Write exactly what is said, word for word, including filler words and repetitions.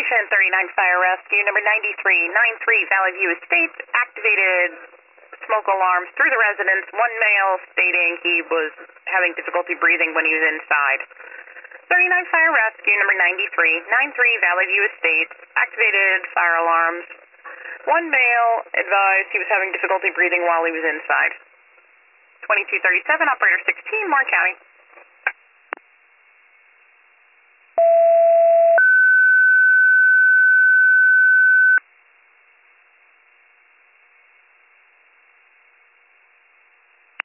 Station thirty-nine Fire Rescue, number ninety-three ninety-three Valley View Estates, activated smoke alarms through the residence. One male stating he was having difficulty breathing when he was inside. thirty-nine Fire Rescue, number ninety-three ninety-three Valley View Estates, activated fire alarms. One male advised he was having difficulty breathing while he was inside. twenty-two thirty-seven, Operator sixteen, Warren County.